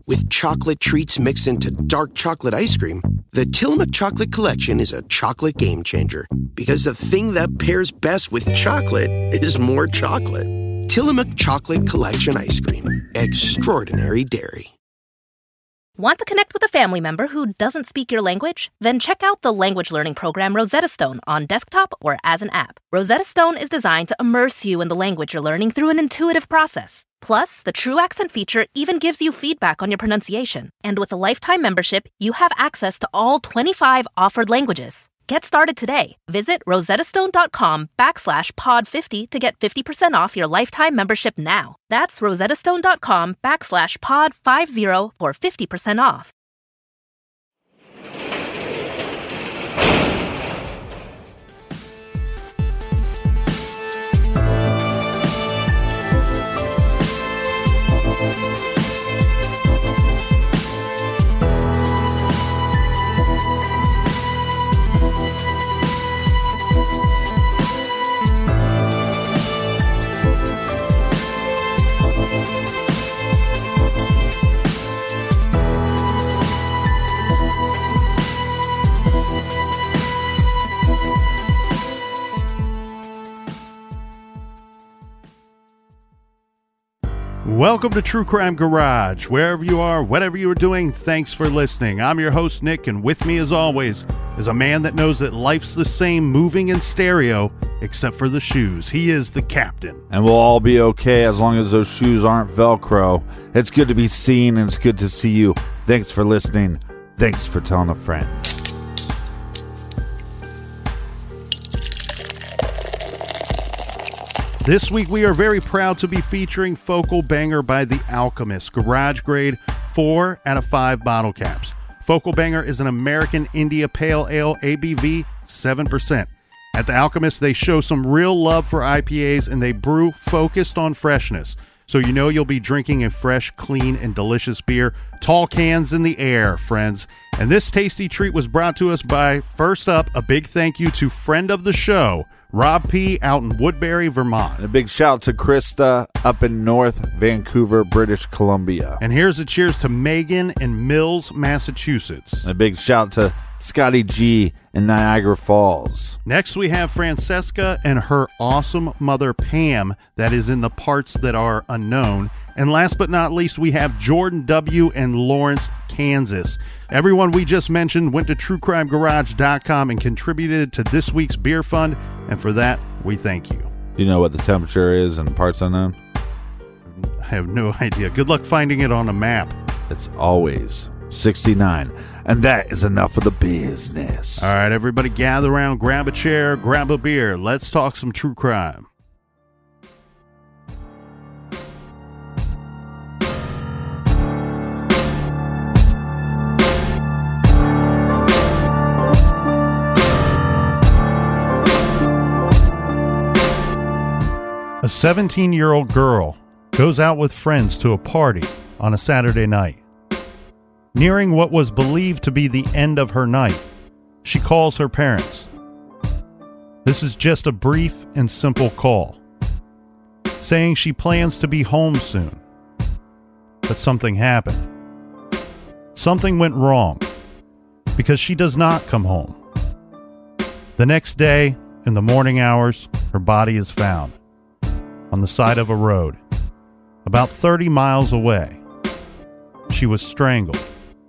with chocolate treats mixed into dark chocolate ice cream, the Tillamook Chocolate Collection is a chocolate game changer. Because the thing that pairs best with chocolate is more chocolate. Tillamook Chocolate Collection Ice Cream. Extraordinary dairy. Want to connect with a family member who doesn't speak your language? Then check out the language learning program Rosetta Stone on desktop or as an app. Rosetta Stone is designed to immerse you in the language you're learning through an intuitive process. Plus, the True Accent feature even gives you feedback on your pronunciation. And with a lifetime membership, you have access to all 25 offered languages. Get started today. Visit rosettastone.com/pod50 to get 50% off your lifetime membership now. That's rosettastone.com/pod50 for 50% off. Welcome to True Crime Garage. Wherever you are, whatever you are doing, thanks for listening. I'm your host, Nick, and with me, as always, is a man that knows that life's the same moving in stereo, except for the shoes. He is the captain. And we'll all be okay as long as those shoes aren't Velcro. It's good to be seen, and it's good to see you. Thanks for listening. Thanks for telling a friend. This week, we are very proud to be featuring Focal Banger by The Alchemist, garage grade 4 out of 5 bottle caps. Focal Banger is an American India Pale Ale, ABV 7%. At The Alchemist, they show some real love for IPAs and they brew focused on freshness. So you know you'll be drinking a fresh, clean, and delicious beer. Tall cans in the air, friends. And this tasty treat was brought to us by, first up, a big thank you to friend of the show, Rob P. out in Woodbury, Vermont. And a big shout to Krista up in North Vancouver, British Columbia. And here's a cheers to Megan in Mills, Massachusetts. And a big shout to Scotty G in Niagara Falls. Next, we have Francesca and her awesome mother, Pam, that is in the parts that are unknown. And last but not least, we have Jordan W. in Lawrence, Kansas. Everyone we just mentioned went to truecrimegarage.com and contributed to this week's beer fund, and for that, we thank you. Do you know what the temperature is in parts unknown? I have no idea. Good luck finding it on a map. It's always 69, and that is enough of the business. All right, everybody gather around, grab a chair, grab a beer. Let's talk some true crime. A 17-year-old girl goes out with friends to a party on a Saturday night. Nearing what was believed to be the end of her night, she calls her parents. This is just a brief and simple call, saying she plans to be home soon. But something happened. Something went wrong, because she does not come home. The next day, in the morning hours, her body is found on the side of a road, about 30 miles away. She was strangled.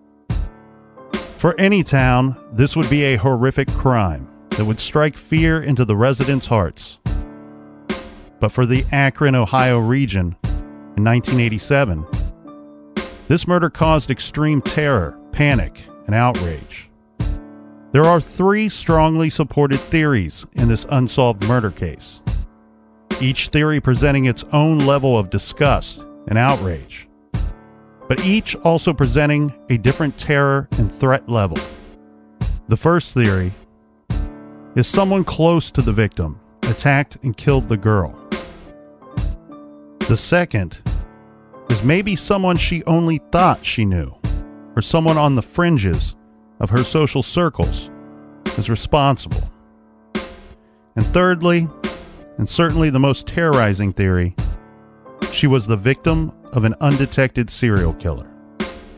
For any town, this would be a horrific crime that would strike fear into the residents' hearts. But for the Akron, Ohio region in 1987, this murder caused extreme terror, panic, and outrage. There are 3 strongly supported theories in this unsolved murder case, each theory presenting its own level of disgust and outrage, but each also presenting a different terror and threat level. The first theory is someone close to the victim attacked and killed the girl. The second is maybe someone she only thought she knew, or someone on the fringes of her social circles is responsible. And thirdly, and certainly the most terrorizing theory, she was the victim of an undetected serial killer.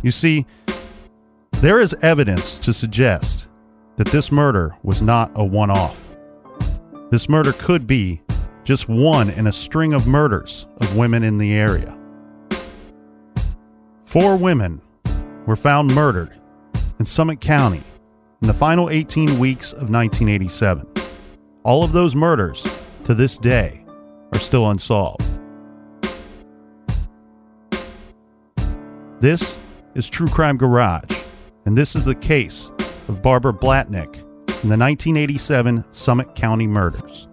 You see, there is evidence to suggest that this murder was not a one-off. This murder could be just one in a string of murders of women in the area. 4 women were found murdered in Summit County in the final 18 weeks of 1987. All of those murders, to this day, are still unsolved. This is True Crime Garage, and this is the case of Barbara Blatnick in the 1987 Summit County murders.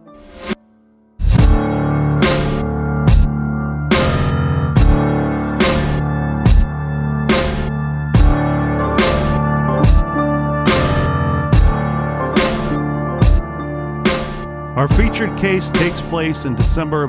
Our featured case takes place in December of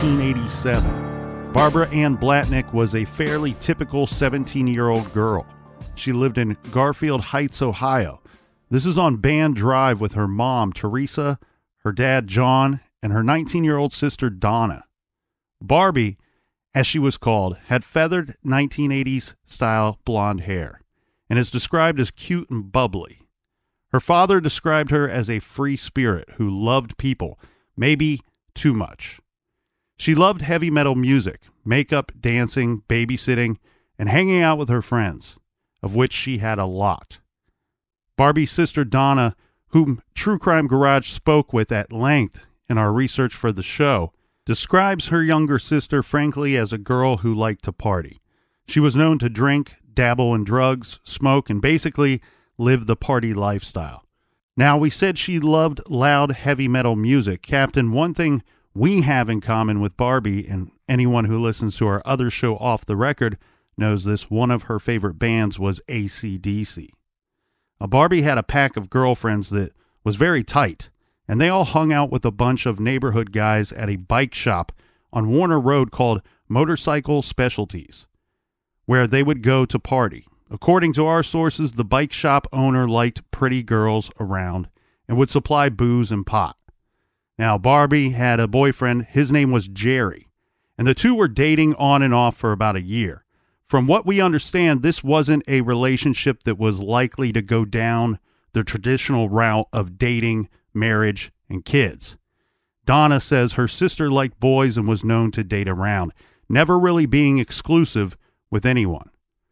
1987. Barbara Ann Blatnick was a fairly typical 17-year-old girl. She lived in Garfield Heights, Ohio. This is on Band Drive with her mom, Teresa, her dad, John, and her 19-year-old sister, Donna. Barbie, as she was called, had feathered 1980s-style blonde hair and is described as cute and bubbly. Her father described her as a free spirit who loved people, maybe too much. She loved heavy metal music, makeup, dancing, babysitting, and hanging out with her friends, of which she had a lot. Barbie's sister Donna, whom True Crime Garage spoke with at length in our research for the show, describes her younger sister frankly as a girl who liked to party. She was known to drink, dabble in drugs, smoke, and basically live the party lifestyle. Now, we said she loved loud, heavy metal music. Captain, one thing we have in common with Barbie, and anyone who listens to our other show Off the Record knows this, one of her favorite bands was AC/DC. Barbie had a pack of girlfriends that was very tight, and they all hung out with a bunch of neighborhood guys at a bike shop on Warner Road called Motorcycle Specialties, where they would go to party. According to our sources, the bike shop owner liked pretty girls around and would supply booze and pot. Now, Barbie had a boyfriend. His name was Jerry, and the two were dating on and off for about a year. From what we understand, this wasn't a relationship that was likely to go down the traditional route of dating, marriage, and kids. Donna says her sister liked boys and was known to date around, never really being exclusive with anyone.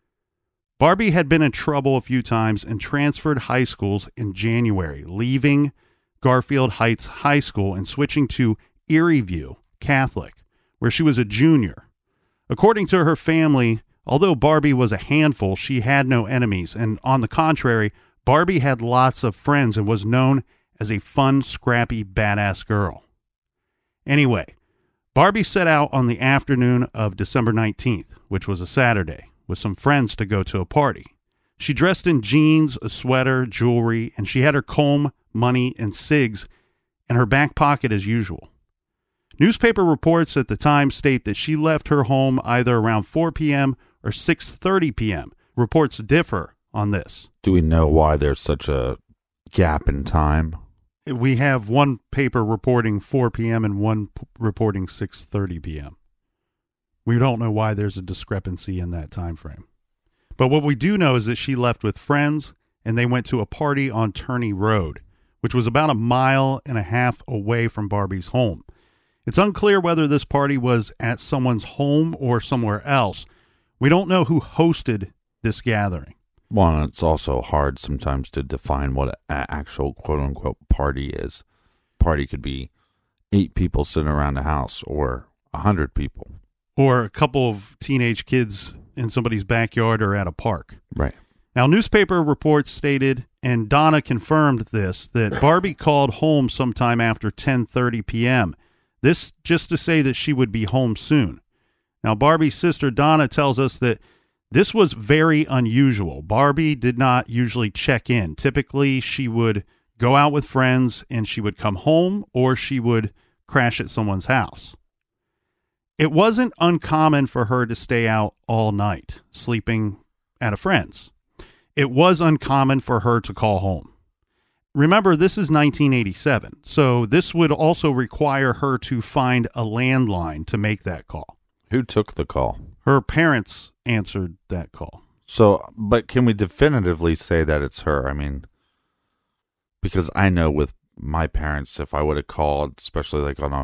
Barbie had been in trouble a few times and transferred high schools in January, leaving Garfield Heights High School and switching to Erie View Catholic, where she was a junior. According to her family, although Barbie was a handful, she had no enemies, and on the contrary, Barbie had lots of friends and was known as a fun, scrappy, badass girl. Anyway, Barbie set out on the afternoon of December 19th, which was a Saturday, with some friends to go to a party. She dressed in jeans, a sweater, jewelry, and she had her comb, money, and cigs in her back pocket as usual. Newspaper reports at the time state that she left her home either around 4 p.m. or 6:30 p.m. Reports differ on this. Do we know why there's such a gap in time? We have one paper reporting 4 p.m. and one reporting 6:30 p.m. We don't know why there's a discrepancy in that time frame. But what we do know is that she left with friends and they went to a party on Turney Road, which was about 1.5 miles away from Barbie's home. It's unclear whether this party was at someone's home or somewhere else. We don't know who hosted this gathering. Well, it's also hard sometimes to define what an actual quote-unquote party is. Party could be 8 people sitting around a house or 100 people. Or a couple of teenage kids in somebody's backyard or at a park. Right. Now, newspaper reports stated, and Donna confirmed this, that Barbie called home sometime after 10:30 p.m. This just to say that she would be home soon. Now, Barbie's sister Donna tells us that this was very unusual. Barbie did not usually check in. Typically, she would go out with friends and she would come home or she would crash at someone's house. It wasn't uncommon for her to stay out all night, sleeping at a friend's. It was uncommon for her to call home. Remember, this is 1987, so this would also require her to find a landline to make that call. Who took the call? Her parents answered that call. So, but can we definitively say that it's her? I mean, because I know with my parents, if I would have called, especially like on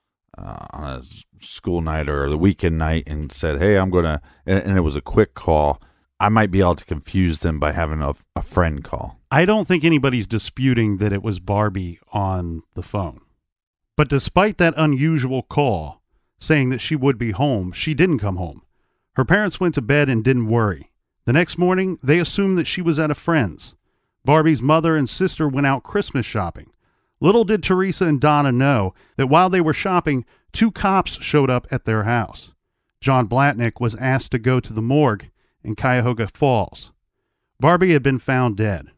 a school night or the weekend night, and said, "Hey, I'm gonna," and it was a quick call, I might be able to confuse them by having a friend call. I don't think anybody's disputing that it was Barbie on the phone. But despite that unusual call saying that she would be home, she didn't come home. Her parents went to bed and didn't worry. The next morning, they assumed that she was at a friend's. Barbie's mother and sister went out Christmas shopping. Little did Teresa and Donna know that while they were shopping, 2 cops showed up at their house. John Blatnick was asked to go to the morgue in Cuyahoga Falls. Barbie had been found dead.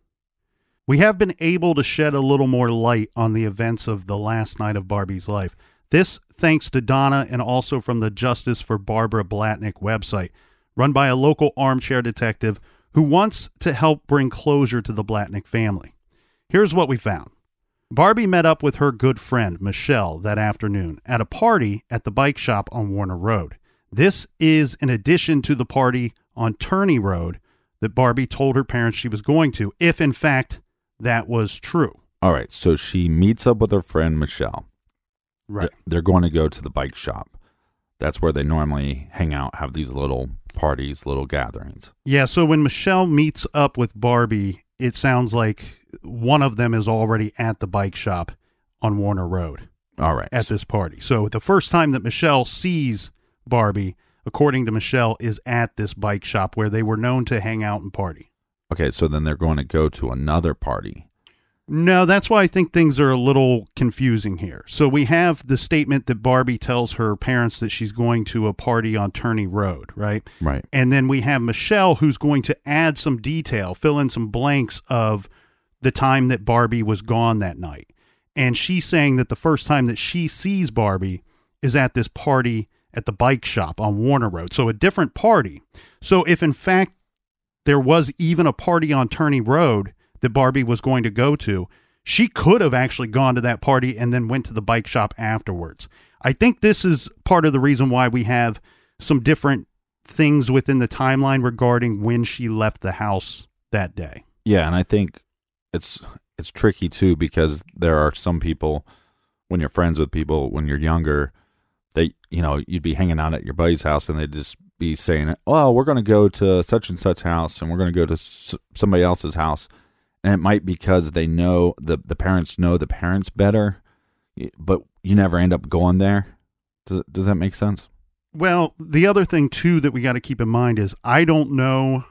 We have been able to shed a little more light on the events of the last night of Barbie's life. This thanks to Donna and also from the Justice for Barbara Blatnick website, run by a local armchair detective who wants to help bring closure to the Blatnick family. Here's what we found. Barbie met up with her good friend, Michelle, that afternoon at a party at the bike shop on Warner Road. This is in addition to the party on Turney Road that Barbie told her parents she was going to, if in fact that was true. All right, so she meets up with her friend, Michelle. Right. They're going to go to the bike shop. That's where they normally hang out, have these little parties, little gatherings. Yeah, so when Michelle meets up with Barbie, it sounds like one of them is already at the bike shop on Warner Road. All right. At this party. So the first time that Michelle sees Barbie, according to Michelle, is at this bike shop where they were known to hang out and party. Okay, so then they're going to go to another party. No, that's why I think things are a little confusing here. So we have the statement that Barbie tells her parents that she's going to a party on Turney Road, right? Right. And then we have Michelle who's going to add some detail, fill in some blanks of the time that Barbie was gone that night. And she's saying that the first time that she sees Barbie is at this party at the bike shop on Warner Road. So a different party. So if in fact there was even a party on Turney Road that Barbie was going to go to, she could have actually gone to that party and then went to the bike shop afterwards. I think this is part of the reason why we have some different things within the timeline regarding when she left the house that day. Yeah, and I think it's tricky too, because there are some people, when you're friends with people when you're younger, that, you know, you'd be hanging out at your buddy's house and they'd just be saying, "Oh, we're going to go to such and such house and we're going to go to somebody else's house." And it might be because they know the parents know the parents better, but you never end up going there. Does that make sense? Well, the other thing too that we got to keep in mind is I don't know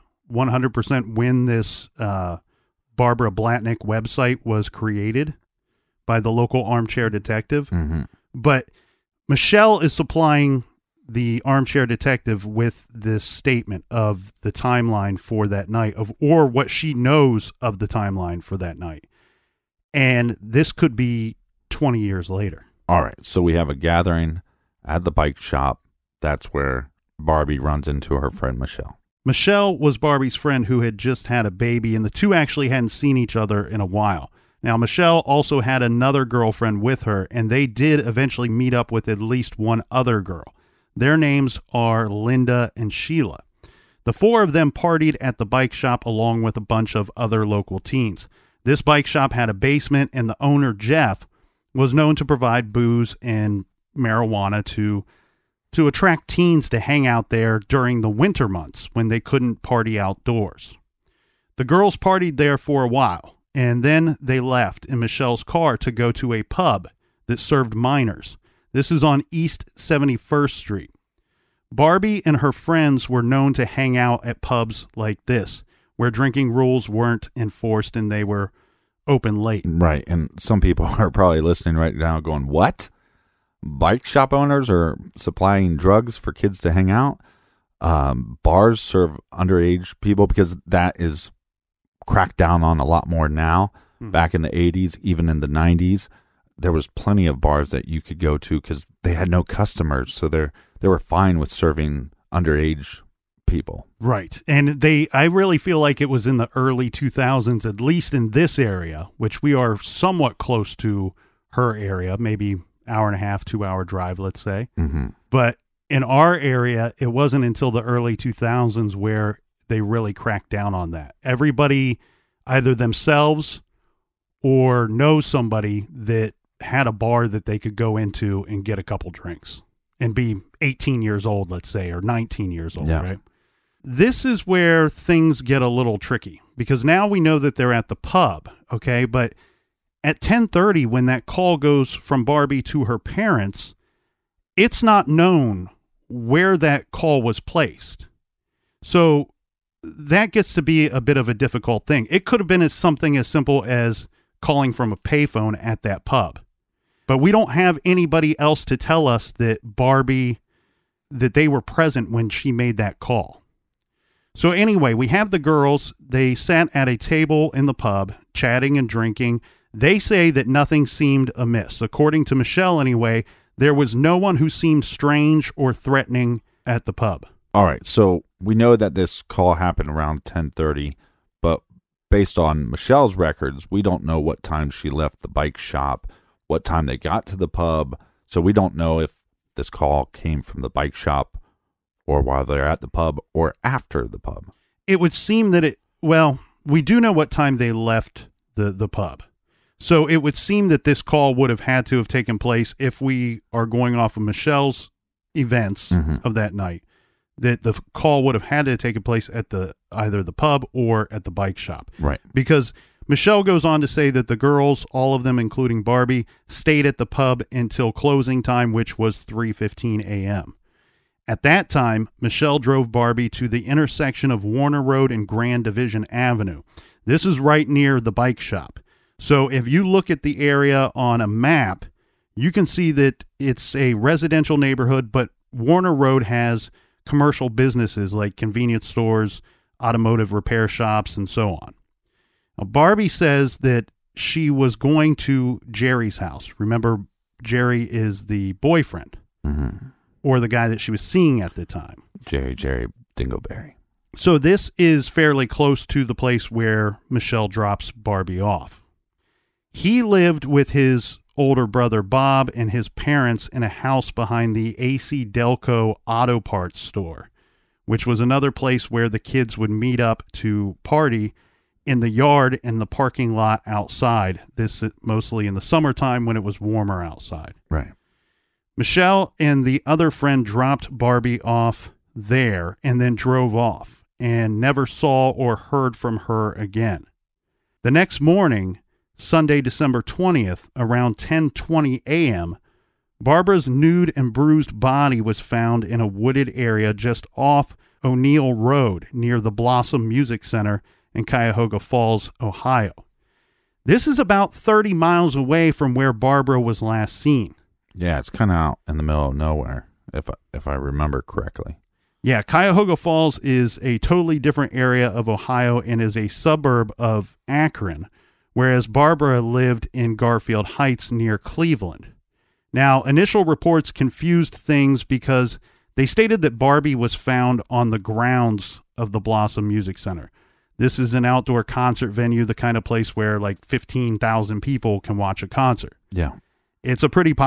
100% when this Barbara Blatnick website was created by the local armchair detective, but Michelle is supplying the armchair detective with this statement of the timeline for that night, or what she knows of the timeline for that night. And this could be 20 years later. All right. So we have a gathering at the bike shop. That's where Barbie runs into her friend, Michelle. Michelle was Barbie's friend who had just had a baby, and the two actually hadn't seen each other in a while. Now, Michelle also had another girlfriend with her, and they did eventually meet up with at least one other girl. Their names are Linda and Sheila. The 4 of them partied at the bike shop along with a bunch of other local teens. This bike shop had a basement, and the owner, Jeff, was known to provide booze and marijuana to attract teens to hang out there during the winter months when they couldn't party outdoors. The girls partied there for a while, and then they left in Michelle's car to go to a pub that served minors. This is on East 71st Street. Barbie and her friends were known to hang out at pubs like this, where drinking rules weren't enforced and they were open late. Right, and some people are probably listening right now going, what? Bike shop owners are supplying drugs for kids to hang out? Bars serve underage people, because that is cracked down on a lot more now. Back in the 80s, even in the 90s, there was plenty of bars that you could go to because they had no customers, so they were fine with serving underage people. Right, and I really feel like it was in the early 2000s, at least in this area, which we are somewhat close to her area, maybe hour and a half, 2-hour drive, let's say. But in our area, it wasn't until the early 2000s where they really cracked down on that. Everybody, either themselves or knows somebody that had a bar that they could go into and get a couple drinks and be 18 years old, let's say, or 19 years old, right? This is where things get a little tricky, because now we know that they're at the pub, okay? But at 10:30, when that call goes from Barbie to her parents, it's not known where that call was placed. So that gets to be a bit of a difficult thing. It could have been something as simple as calling from a payphone at that pub. But we don't have anybody else to tell us that that they were present when she made that call. So anyway, we have the girls. They sat at a table in the pub, chatting and drinking. They say that nothing seemed amiss. According to Michelle, anyway, there was no one who seemed strange or threatening at the pub. All right, so we know that this call happened around 10:30, but based on Michelle's records, we don't know what time she left the bike shop, what time they got to the pub, so we don't know if this call came from the bike shop or while they're at the pub or after the pub. It would seem that we do know what time they left the pub. So it would seem that this call would have had to have taken place, if we are going off of Michelle's events of that night, that the call would have had to have taken place at either the pub or at the bike shop. Right. Because Michelle goes on to say that the girls, all of them including Barbie, stayed at the pub until closing time, which was 3:15 a.m. At that time, Michelle drove Barbie to the intersection of Warner Road and Grand Division Avenue. This is right near the bike shop. So if you look at the area on a map, you can see that it's a residential neighborhood, but Warner Road has commercial businesses like convenience stores, automotive repair shops, and so on. Now, Barbie says that she was going to Jerry's house. Remember, Jerry is the boyfriend, or the guy that she was seeing at the time. Jerry Dingleberry. So this is fairly close to the place where Michelle drops Barbie off. He lived with his older brother Bob and his parents in a house behind the AC Delco auto parts store, which was another place where the kids would meet up to party in the yard and the parking lot outside. This mostly in the summertime when it was warmer outside. Right. Michelle and the other friend dropped Barbie off there and then drove off and never saw or heard from her again. The next morning, Sunday, December 20th, around 10:20 a.m., Barbara's nude and bruised body was found in a wooded area just off O'Neill Road near the Blossom Music Center in Cuyahoga Falls, Ohio. This is about 30 miles away from where Barbara was last seen. Yeah, it's kind of out in the middle of nowhere, if I remember correctly. Yeah, Cuyahoga Falls is a totally different area of Ohio and is a suburb of Akron, whereas Barbara lived in Garfield Heights near Cleveland. Now, initial reports confused things because they stated that Barbie was found on the grounds of the Blossom Music Center. This is an outdoor concert venue, the kind of place where like 15,000 people can watch a concert. Yeah. It's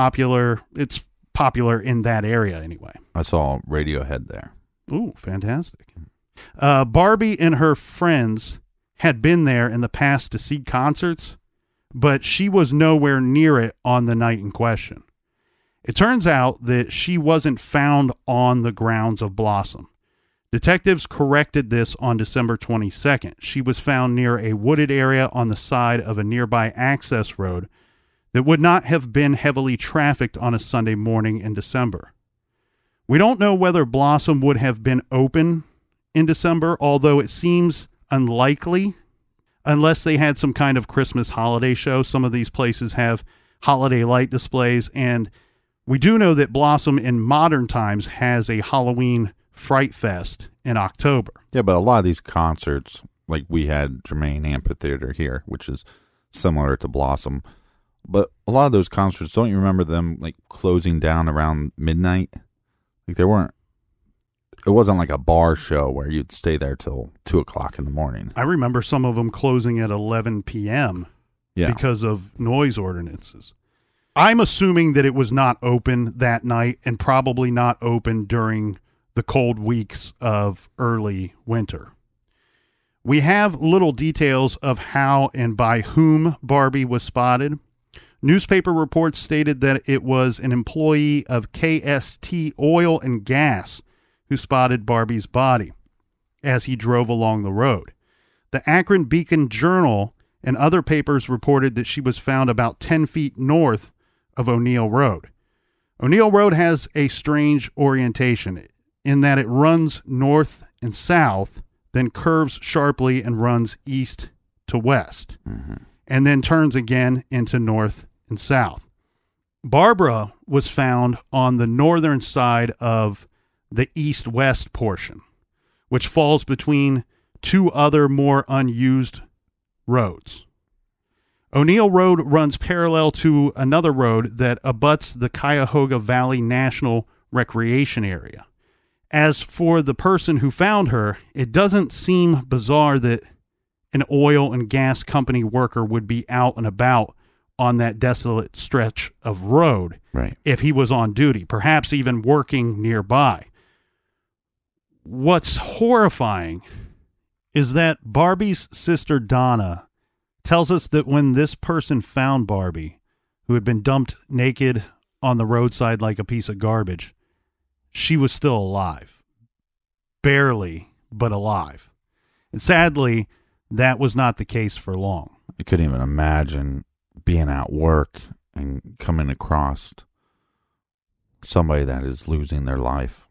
popular in that area anyway. I saw Radiohead there. Ooh, fantastic. Barbie and her friends had been there in the past to see concerts, but she was nowhere near it on the night in question. It turns out that she wasn't found on the grounds of Blossom. Detectives corrected this on December 22nd. She was found near a wooded area on the side of a nearby access road that would not have been heavily trafficked on a Sunday morning in December. We don't know whether Blossom would have been open in December, although it seems unlikely unless they had some kind of Christmas holiday show. Some of these places have holiday light displays, and we do know that Blossom in modern times has a Halloween Fright Fest in October. Yeah, but a lot of these concerts, like we had Germain Amphitheater here, which is similar to Blossom, but a lot of those concerts, don't you remember them like closing down around midnight? Like it wasn't like a bar show where you'd stay there till 2 o'clock in the morning. I remember some of them closing at 11 p.m. because of noise ordinances. I'm assuming that it was not open that night and probably not open during the cold weeks of early winter. We have little details of how and by whom Barbie was spotted. Newspaper reports stated that it was an employee of KST Oil and Gas who spotted Barbie's body as he drove along the road. The Akron Beacon Journal and other papers reported that she was found about 10 feet north of O'Neill Road. O'Neill Road has a strange orientation in that it runs north and south, then curves sharply and runs east to west, and then turns again into north and south. Barbara was found on the northern side of the east-west portion, which falls between two other more unused roads. O'Neill Road runs parallel to another road that abuts the Cuyahoga Valley National Recreation Area. As for the person who found her, it doesn't seem bizarre that an oil and gas company worker would be out and about on that desolate stretch of road if he was on duty, perhaps even working nearby. What's horrifying is that Barbie's sister Donna tells us that when this person found Barbie, who had been dumped naked on the roadside like a piece of garbage, she was still alive. Barely, but alive. And sadly, that was not the case for long. I couldn't even imagine being at work and coming across somebody that is losing their life.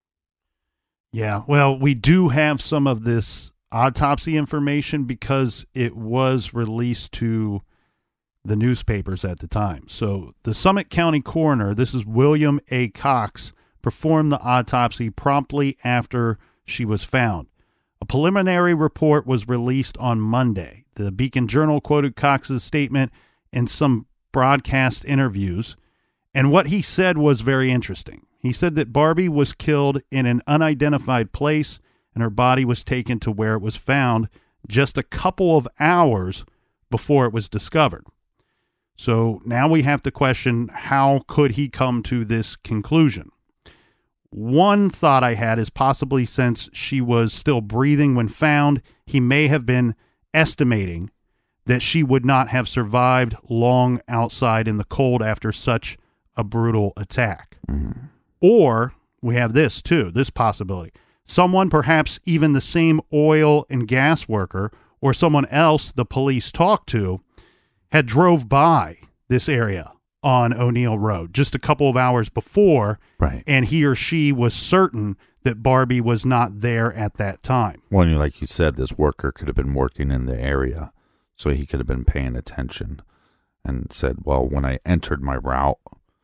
Yeah, well, we do have some of this autopsy information because it was released to the newspapers at the time. So the Summit County coroner, this is William A. Cox, performed the autopsy promptly after she was found. A preliminary report was released on Monday. The Beacon Journal quoted Cox's statement in some broadcast interviews, and what he said was very interesting. He said that Barbie was killed in an unidentified place and her body was taken to where it was found just a couple of hours before it was discovered. So now we have to question, how could he come to this conclusion? One thought I had is possibly since she was still breathing when found, he may have been estimating that she would not have survived long outside in the cold after such a brutal attack. Or we have this too, this possibility. Someone, perhaps even the same oil and gas worker or someone else the police talked to, had drove by this area on O'Neill Road just a couple of hours before, and he or she was certain that Barbie was not there at that time. Well, like you said, this worker could have been working in the area, so he could have been paying attention and said, well, when I entered my route,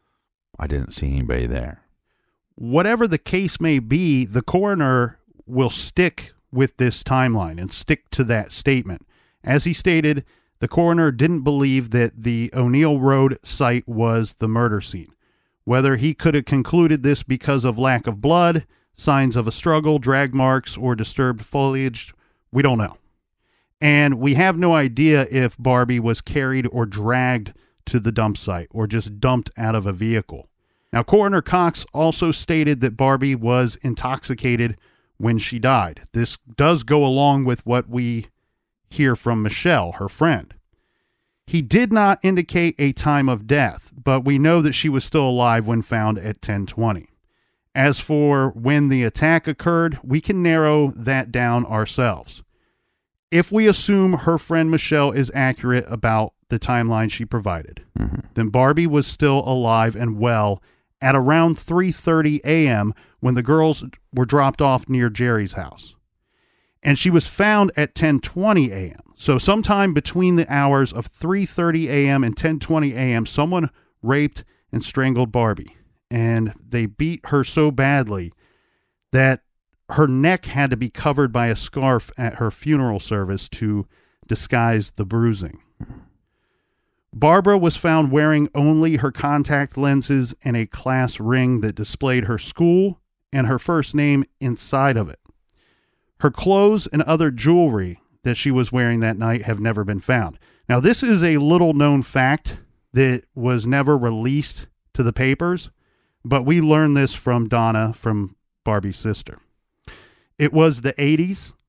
I didn't see anybody there. Whatever the case may be, the coroner will stick with this timeline and stick to that statement. As he stated, the coroner didn't believe that the O'Neill Road site was the murder scene. Whether he could have concluded this because of lack of blood, signs of a struggle, drag marks, or disturbed foliage, we don't know. And we have no idea if Barbie was carried or dragged to the dump site or just dumped out of a vehicle. Now, Coroner Cox also stated that Barbie was intoxicated when she died. This does go along with what we hear from Michelle, her friend. He did not indicate a time of death, but we know that she was still alive when found at 10:20. As for when the attack occurred, we can narrow that down ourselves. If we assume her friend Michelle is accurate about the timeline she provided, then Barbie was still alive and well at around 3:30 a.m. when the girls were dropped off near Jerry's house. And she was found at 10:20 a.m. So sometime between the hours of 3:30 a.m. and 10:20 a.m., someone raped and strangled Barbie. And they beat her so badly that her neck had to be covered by a scarf at her funeral service to disguise the bruising. Barbara was found wearing only her contact lenses and a class ring that displayed her school and her first name inside of it. Her clothes and other jewelry that she was wearing that night have never been found. Now, this is a little-known fact that was never released to the papers, but we learned this from Donna, from Barbie's sister. It was the 80s,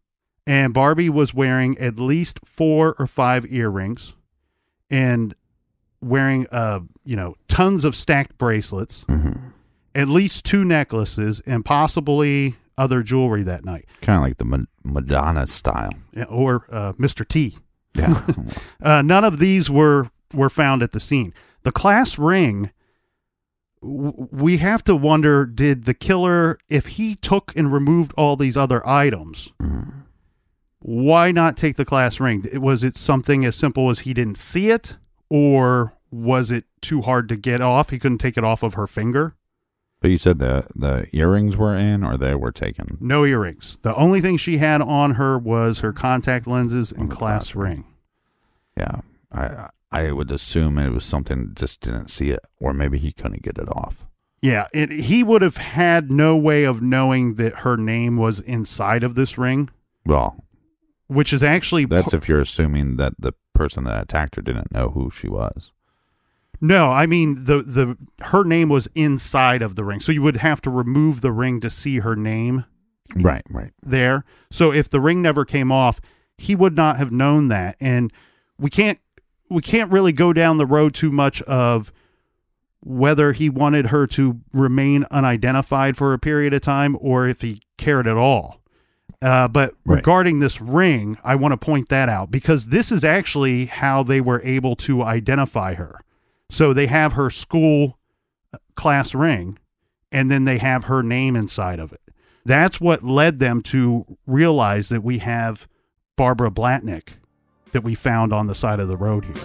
And Barbie was wearing at least 4 or 5 earrings and wearing, tons of stacked bracelets, at least 2 necklaces, and possibly other jewelry that night. Kind of like the Madonna style. Yeah, or Mr. T. Yeah. None of these were found at the scene. The class ring, we have to wonder, did the killer, if he took and removed all these other items, why not take the class ring? Was it something as simple as he didn't see it, or was it too hard to get off? He couldn't take it off of her finger? But you said the earrings were in, or they were taken? No earrings. The only thing she had on her was her contact lenses and class ring. Yeah. I would assume it was something, just didn't see it, or maybe he couldn't get it off. Yeah, he would have had no way of knowing that her name was inside of this ring. Well, which is actually... That's if you're assuming that the person that attacked her didn't know who she was. No, I mean, her name was inside of the ring, so you would have to remove the ring to see her name. Right. There. So if the ring never came off, he would not have known that. And we can't really go down the road too much of whether he wanted her to remain unidentified for a period of time or if he cared at all. But regarding this ring, I want to point that out because this is actually how they were able to identify her. So they have her school class ring, and then they have her name inside of it. That's what led them to realize that we have Barbara Blatnick that we found on the side of the road here.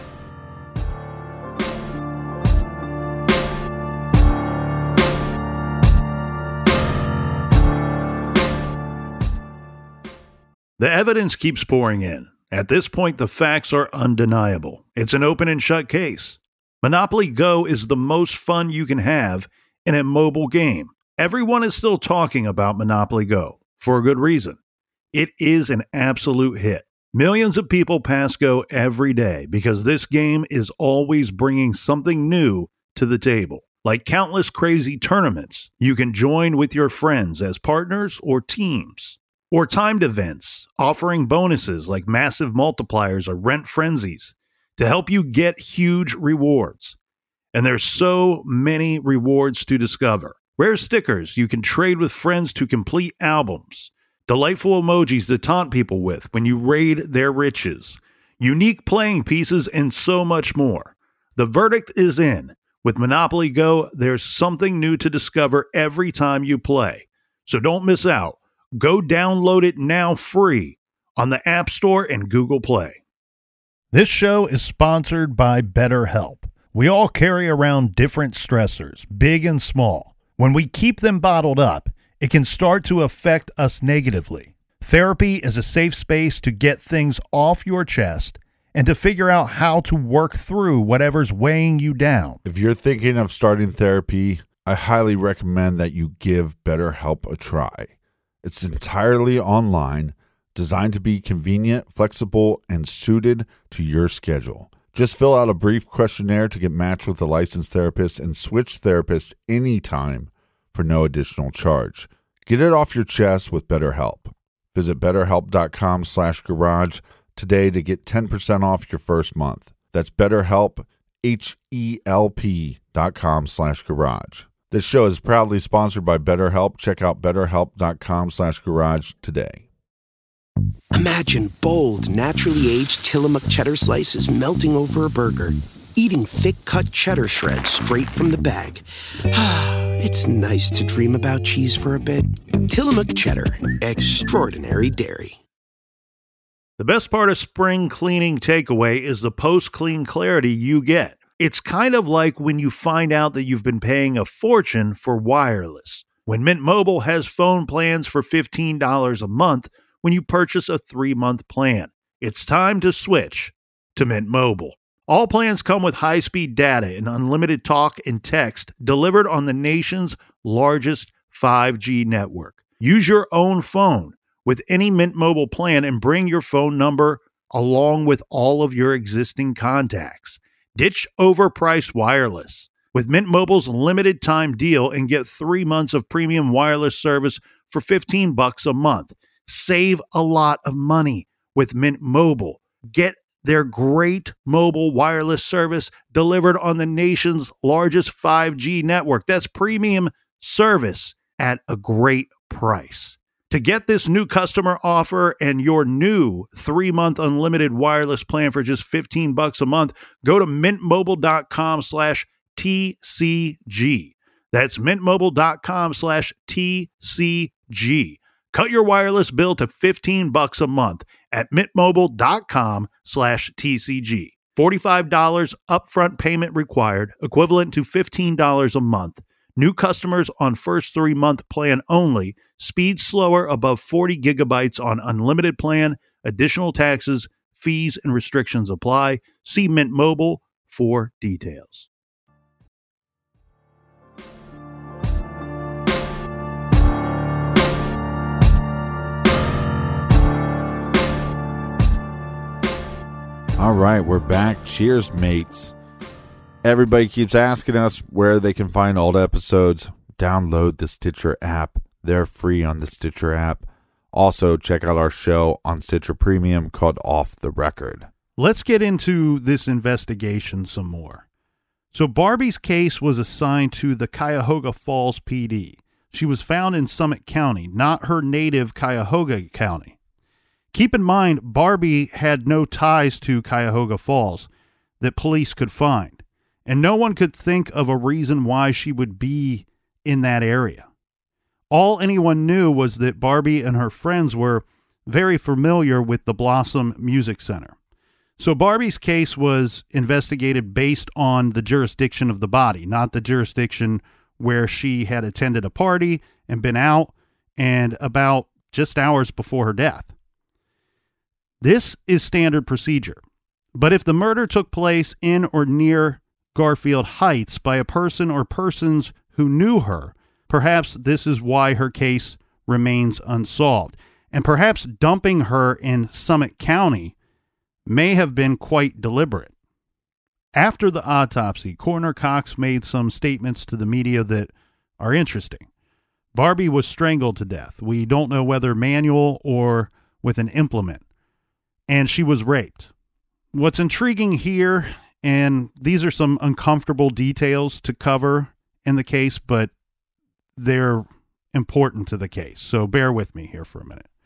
The evidence keeps pouring in. At this point, the facts are undeniable. It's an open and shut case. Monopoly Go is the most fun you can have in a mobile game. Everyone is still talking about Monopoly Go, for a good reason. It is an absolute hit. Millions of people pass Go every day because this game is always bringing something new to the table. Like countless crazy tournaments you can join with your friends as partners or teams. Or timed events offering bonuses like massive multipliers or rent frenzies to help you get huge rewards. And there's so many rewards to discover. Rare stickers you can trade with friends to complete albums. Delightful emojis to taunt people with when you raid their riches. Unique playing pieces and so much more. The verdict is in. With Monopoly Go, there's something new to discover every time you play. So don't miss out. Go download it now free on the App Store and Google Play. This show is sponsored by BetterHelp. We all carry around different stressors, big and small. When we keep them bottled up, it can start to affect us negatively. Therapy is a safe space to get things off your chest and to figure out how to work through whatever's weighing you down. If you're thinking of starting therapy, I highly recommend that you give BetterHelp a try. It's entirely online, designed to be convenient, flexible, and suited to your schedule. Just fill out a brief questionnaire to get matched with a licensed therapist and switch therapists anytime for no additional charge. Get it off your chest with BetterHelp. Visit BetterHelp.com/garage today to get 10% off your first month. That's BetterHelp, HELP.com/garage. This show is proudly sponsored by BetterHelp. Check out BetterHelp.com/garage today. Imagine bold, naturally aged Tillamook cheddar slices melting over a burger, eating thick-cut cheddar shreds straight from the bag. It's nice to dream about cheese for a bit. Tillamook cheddar, extraordinary dairy. The best part of spring cleaning takeaway is the post-clean clarity you get. It's kind of like when you find out that you've been paying a fortune for wireless. When Mint Mobile has phone plans for $15 a month when you purchase a 3-month plan. It's time to switch to Mint Mobile. All plans come with high-speed data and unlimited talk and text delivered on the nation's largest 5G network. Use your own phone with any Mint Mobile plan and bring your phone number along with all of your existing contacts. Ditch overpriced wireless with Mint Mobile's limited time deal and get 3 months of premium wireless service for $15 a month. Save a lot of money with Mint Mobile. Get their great mobile wireless service delivered on the nation's largest 5G network. That's premium service at a great price. To get this new customer offer and your new 3-month unlimited wireless plan for just $15 a month, go to mintmobile.com/TCG. That's mintmobile.com/TCG. Cut your wireless bill to $15 a month at mintmobile.com/TCG. $45 upfront payment required, equivalent to $15 a month. New customers on first 3-month plan only. Speed slower above 40 gigabytes on unlimited plan. Additional taxes, fees, and restrictions apply. See Mint Mobile for details. All right, we're back. Cheers, mates. Everybody keeps asking us where they can find old episodes. Download the Stitcher app. They're free on the Stitcher app. Also, check out our show on Stitcher Premium called Off the Record. Let's get into this investigation some more. So Barbie's case was assigned to the Cuyahoga Falls PD. She was found in Summit County, not her native Cuyahoga County. Keep in mind, Barbie had no ties to Cuyahoga Falls that police could find, and no one could think of a reason why she would be in that area. All anyone knew was that Barbie and her friends were very familiar with the Blossom Music Center. So Barbie's case was investigated based on the jurisdiction of the body, not the jurisdiction where she had attended a party and been out and about just hours before her death. This is standard procedure. But if the murder took place in or near Garfield Heights by a person or persons who knew her, perhaps this is why her case remains unsolved. And perhaps dumping her in Summit County may have been quite deliberate. After the autopsy, Coroner Cox made some statements to the media that are interesting. Barbie was strangled to death. We don't know whether manual or with an implement. And she was raped. What's intriguing here, and these are some uncomfortable details to cover in the case, but they're important to the case. So bear with me here for a minute.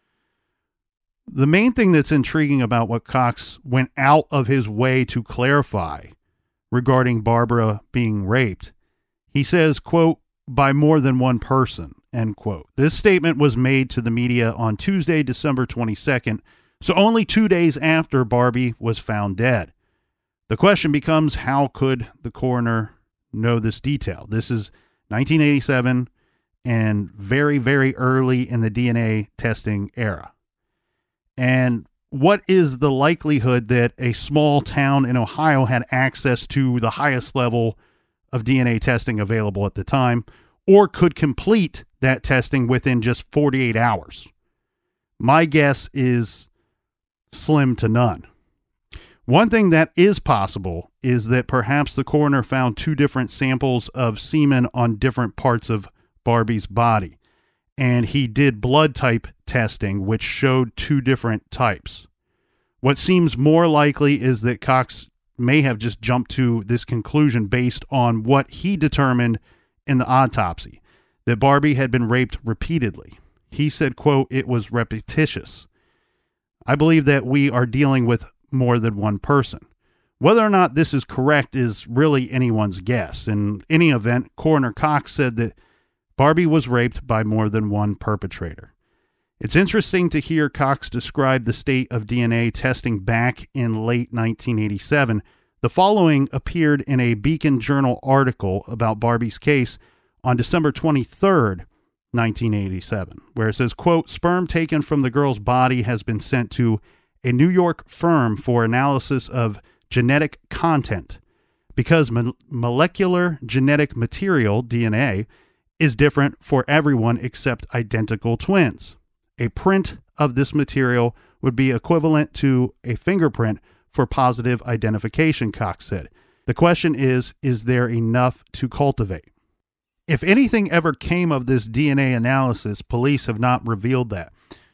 The main thing that's intriguing about what Cox went out of his way to clarify regarding Barbara being raped, he says, quote, by more than one person, end quote. This statement was made to the media on Tuesday, December 22nd, so only 2 days after Barbie was found dead. The question becomes, how could the coroner know this detail? This is 1987 and very, very early in the DNA testing era. And what is the likelihood that a small town in Ohio had access to the highest level of DNA testing available at the time, or could complete that testing within just 48 hours? My guess is slim to none. One thing that is possible is that perhaps the coroner found 2 different samples of semen on different parts of Barbie's body, and he did blood type testing, which showed 2 different types. What seems more likely is that Cox may have just jumped to this conclusion based on what he determined in the autopsy, that Barbie had been raped repeatedly. He said, quote, it was repetitious. I believe that we are dealing with more than one person. Whether or not this is correct is really anyone's guess. In any event, Coroner Cox said that Barbie was raped by more than one perpetrator. It's interesting to hear Cox describe the state of DNA testing back in late 1987. The following appeared in a Beacon Journal article about Barbie's case on December 23rd, 1987, where it says, quote, sperm taken from the girl's body has been sent to a New York firm for analysis of genetic content because molecular genetic material, DNA, is different for everyone except identical twins. A print of this material would be equivalent to a fingerprint for positive identification, Cox said. The question is there enough to cultivate? If anything ever came of this DNA analysis, police have not revealed that.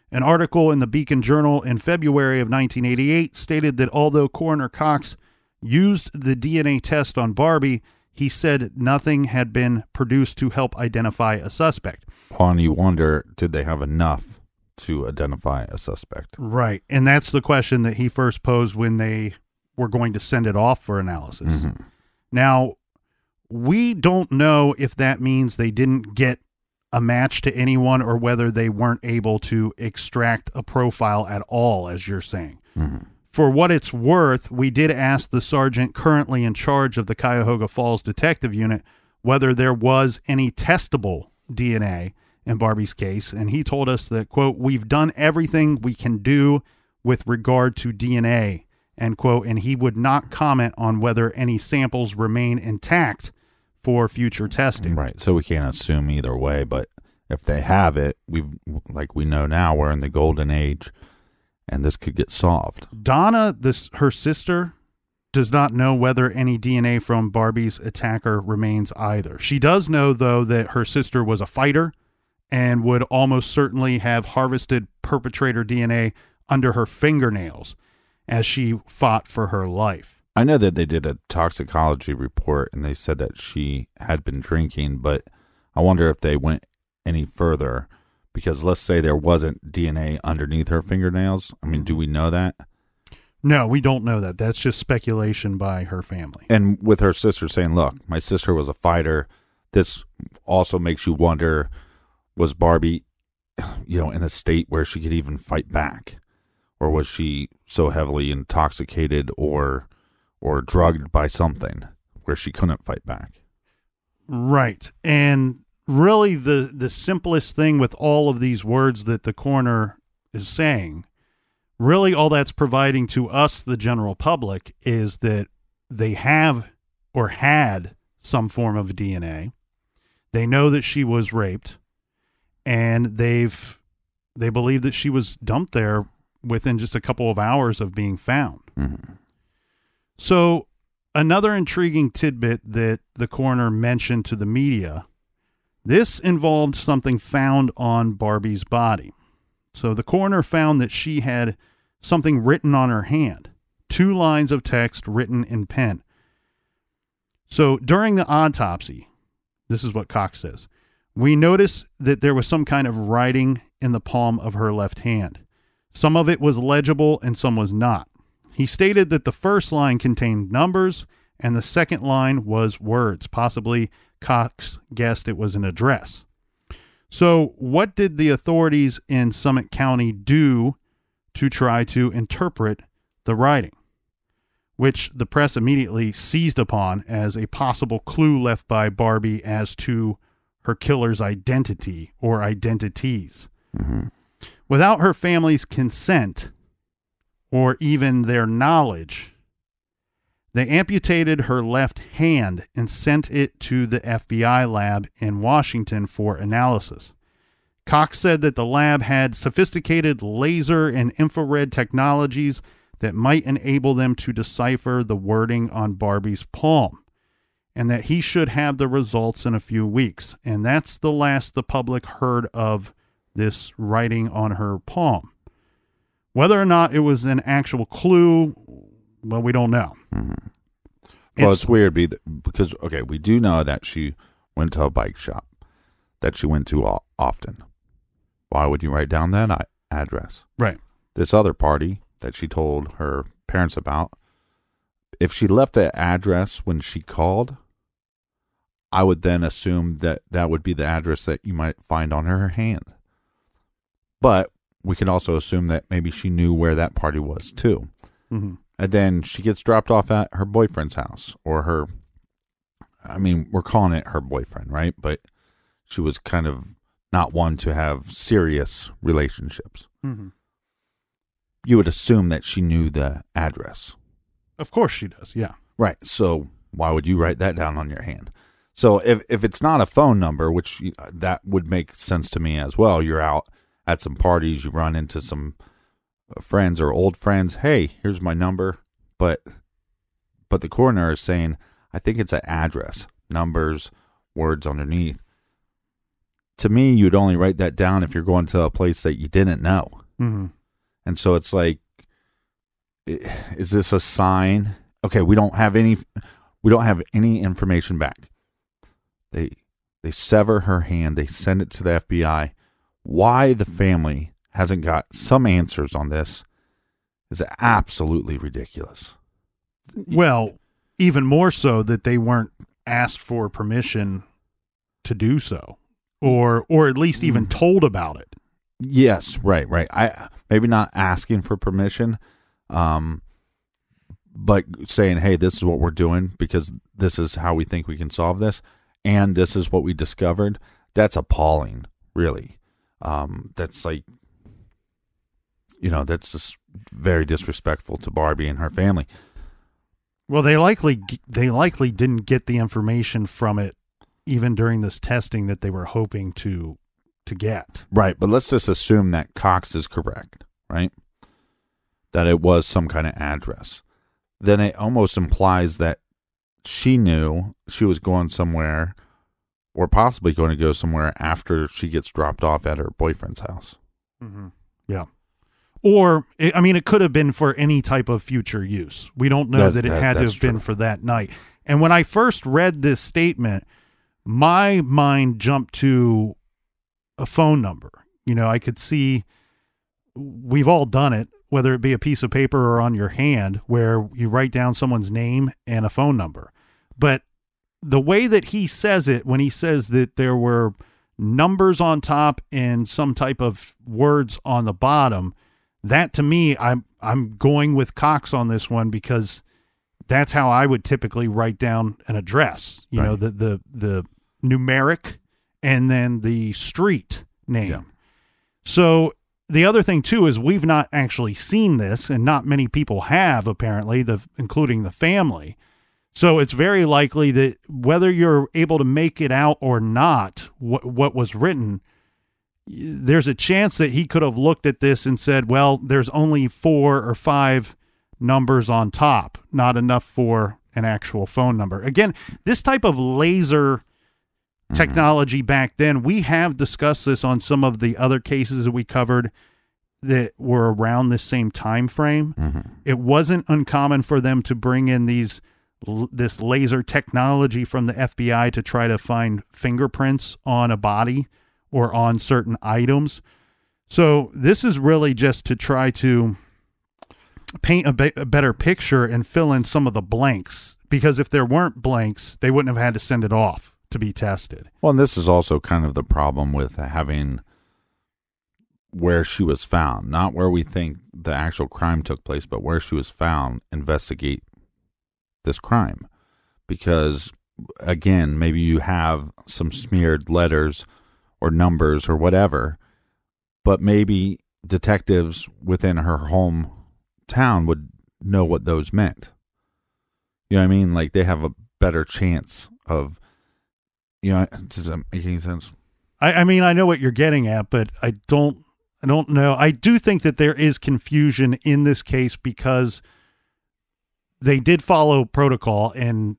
An article in the Beacon Journal in February of 1988 stated that although Coroner Cox used the DNA test on Barbie, he said nothing had been produced to help identify a suspect. Well, and you wonder, did they have enough to identify a suspect? Right. And that's the question that he first posed when they were going to send it off for analysis. Mm-hmm. Now, we don't know if that means they didn't get a match to anyone or whether they weren't able to extract a profile at all, as you're saying. Mm-hmm. For what it's worth, we did ask the sergeant currently in charge of the Cuyahoga Falls Detective Unit whether there was any testable DNA in Barbie's case, and he told us that, quote, "We've done everything we can do with regard to DNA," end quote, and he would not comment on whether any samples remain intact for future testing. Right, so we can't assume either way, but if they have it, we know now, we're in the golden age, and this could get solved. Donna, her sister, does not know whether any DNA from Barbie's attacker remains either. She does know, though, that her sister was a fighter and would almost certainly have harvested perpetrator DNA under her fingernails as she fought for her life. I know that they did a toxicology report, and they said that she had been drinking, but I wonder if they went any further, because let's say there wasn't DNA underneath her fingernails. I mean, do we know that? No, we don't know that. That's just speculation by her family. And with her sister saying, look, my sister was a fighter, this also makes you wonder, was Barbie, in a state where she could even fight back? Or was she so heavily intoxicated or drugged by something where she couldn't fight back? Right. And really the simplest thing with all of these words that the coroner is saying, really all that's providing to us, the general public, is that they have or had some form of DNA. They know that she was raped, and they believe that she was dumped there within just a couple of hours of being found. Mm-hmm. So another intriguing tidbit that the coroner mentioned to the media, this involved something found on Barbie's body. So the coroner found that she had something written on her hand, 2 lines of text written in pen. So during the autopsy, this is what Cox says, "We noticed that there was some kind of writing in the palm of her left hand. Some of it was legible and some was not. He stated that the first line contained numbers and the second line was words. Possibly Cox guessed it was an address." So what did the authorities in Summit County do to try to interpret the writing, which the press immediately seized upon as a possible clue left by Barbie as to her killer's identity or identities? Mm-hmm. Without her family's consent or even their knowledge, they amputated her left hand and sent it to the FBI lab in Washington for analysis. Cox said that the lab had sophisticated laser and infrared technologies that might enable them to decipher the wording on Barbie's palm, and that he should have the results in a few weeks. And that's the last the public heard of this writing on her palm. Whether or not it was an actual clue, well, we don't know. Mm-hmm. Well, it's weird because, okay, we do know that she went to a bike shop that she went to often. Why would you write down that address? Right. This other party that she told her parents about, if she left the address when she called, I would then assume that that would be the address that you might find on her hand. But we can also assume that maybe she knew where that party was too. Mm-hmm. And then she gets dropped off at her boyfriend's house, or we're calling it her boyfriend, right? But she was kind of not one to have serious relationships. Mm-hmm. You would assume that she knew the address. Of course she does, yeah. Right. So why would you write that down on your hand? So if it's not a phone number, which that would make sense to me as well, you're out at some parties, you run into some friends or old friends, hey, here's my number. But the coroner is saying, I think it's an address, numbers, words underneath. to me, you'd only write that down if you're going to a place that you didn't know. Mm-hmm. And so it's like, is this a sign? Okay, we don't have any information back. They sever her hand. They send it to the FBI. Why the family hasn't got some answers on this is absolutely ridiculous. Well, even more so that they weren't asked for permission to do so, or at least even told about it. Yes, right. I maybe not asking for permission, but saying, "Hey, this is what we're doing because this is how we think we can solve this, and this is what we discovered." That's appalling, really. That's like, that's just very disrespectful to Barbie and her family. Well, they likely didn't get the information from it even during this testing that they were hoping to get. Right, but let's just assume that Cox is correct, right? That it was some kind of address. Then it almost implies that she knew she was going somewhere or possibly going to go somewhere after she gets dropped off at her boyfriend's house. Mm-hmm. Yeah. Or, it could have been for any type of future use. We don't know that it had to have been for that night. And when I first read this statement, my mind jumped to a phone number. I could see, we've all done it, whether it be a piece of paper or on your hand, where you write down someone's name and a phone number. But the way that he says it, when he says that there were numbers on top and some type of words on the bottom, that to me, I'm going with Cox on this one, because that's how I would typically write down an address. The numeric and then the street name. Yeah. So the other thing too is we've not actually seen this, and not many people have, apparently, including the family. So it's very likely that whether you're able to make it out or not, what was written, there's a chance that he could have looked at this and said, well, there's only 4 or 5 numbers on top, not enough for an actual phone number. Again, this type of laser technology back then, we have discussed this on some of the other cases that we covered that were around this same time frame. Mm-hmm. It wasn't uncommon for them to bring in this laser technology from the FBI to try to find fingerprints on a body or on certain items. So this is really just to try to paint a better picture and fill in some of the blanks, because if there weren't blanks, they wouldn't have had to send it off to be tested. Well, and this is also kind of the problem with having where she was found, not where we think the actual crime took place, but where she was found, investigate this crime. Because, again, maybe you have some smeared letters or numbers or whatever, but maybe detectives within her hometown would know what those meant. You know what I mean? Like, they have a better chance of, does that make any sense? I mean, I know what you're getting at, but I don't know. I do think that there is confusion in this case, because they did follow protocol, and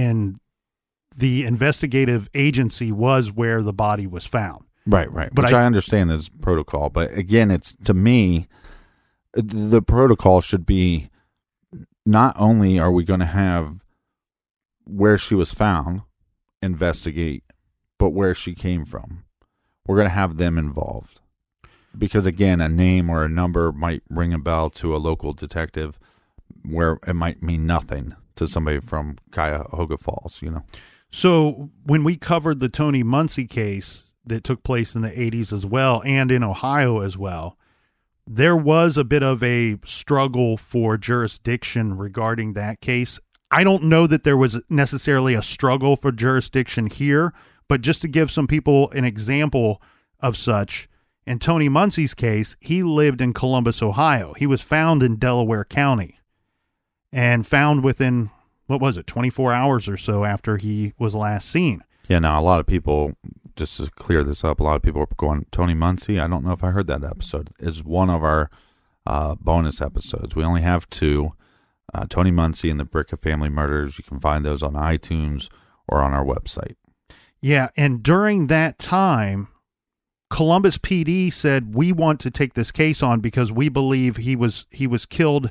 the investigative agency was where the body was found. Right. But which I understand is protocol. But again, it's, to me, the protocol should be, not only are we going to have where she was found investigate, but where she came from. We're going to have them involved. Because, again, a name or a number might ring a bell to a local detective where it might mean nothing to somebody from Cuyahoga Falls, So when we covered the Tony Muncie case that took place in the 80s as well, and in Ohio as well, there was a bit of a struggle for jurisdiction regarding that case. I don't know that there was necessarily a struggle for jurisdiction here, but just to give some people an example of such, in Tony Muncie's case, he lived in Columbus, Ohio. He was found in Delaware County and found within, 24 hours or so after he was last seen. Yeah, now a lot of people, just to clear this up, a lot of people are going, Tony Muncie, I don't know if I heard that episode, is one of our bonus episodes. We only have 2, Tony Muncie and the Bricka Family Murders. You can find those on iTunes or on our website. Yeah, and during that time, Columbus PD said, we want to take this case on because we believe he was killed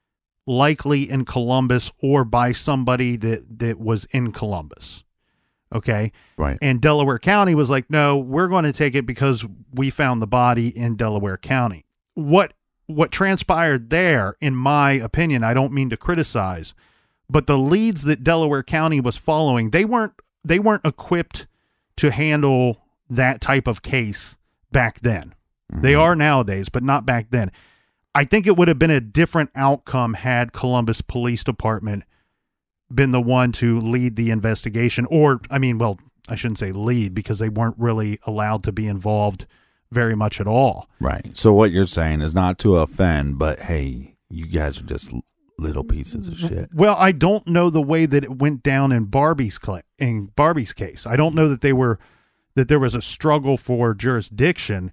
likely in Columbus or by somebody that was in Columbus. Okay. Right. And Delaware County was like, no, we're going to take it because we found the body in Delaware County. What transpired there, in my opinion, I don't mean to criticize, but the leads that Delaware County was following, they weren't equipped to handle that type of case back then. Mm-hmm. They are nowadays, but not back then. I think it would have been a different outcome had Columbus Police Department been the one to lead the investigation. Or, I mean, well, I shouldn't say lead because they weren't really allowed to be involved very much at all. Right. So what you're saying is not to offend, but hey, you guys are just little pieces of shit. Well, I don't know the way that it went down in Barbie's case. I don't know that there was a struggle for jurisdiction.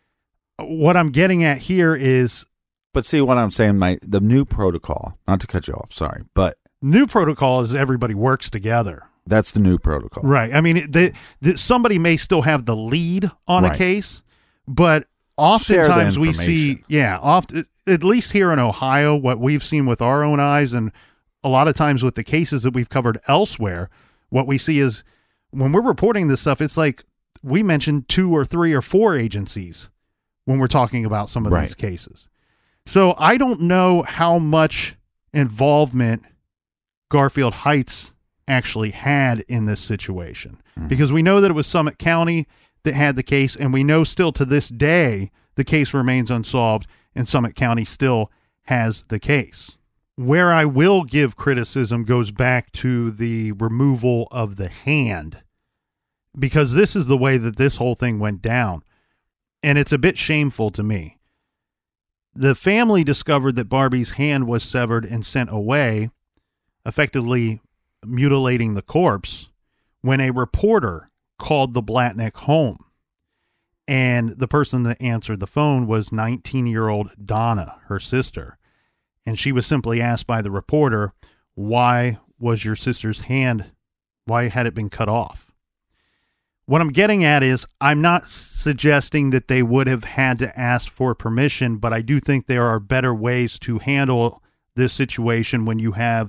What I'm getting at here is, but see what I'm saying, the new protocol, not to cut you off, sorry, but new protocol is everybody works together. That's the new protocol. Right. I mean, somebody may still have the lead on a case, but oftentimes we see, at least here in Ohio, what we've seen with our own eyes, and a lot of times with the cases that we've covered elsewhere, what we see is when we're reporting this stuff, it's like we mentioned 2 or 3 or 4 agencies when we're talking about some of these cases. So I don't know how much involvement Garfield Heights actually had in this situation, because we know that it was Summit County that had the case, and we know still to this day the case remains unsolved and Summit County still has the case. Where I will give criticism goes back to the removal of the hand, because this is the way that this whole thing went down, and it's a bit shameful to me. The family discovered that Barbie's hand was severed and sent away, effectively mutilating the corpse, when a reporter called the Blatnick home. And the person that answered the phone was 19-year-old Donna, her sister. And she was simply asked by the reporter, why was your sister's hand, why had it been cut off? What I'm getting at is, I'm not suggesting that they would have had to ask for permission, but I do think there are better ways to handle this situation when you have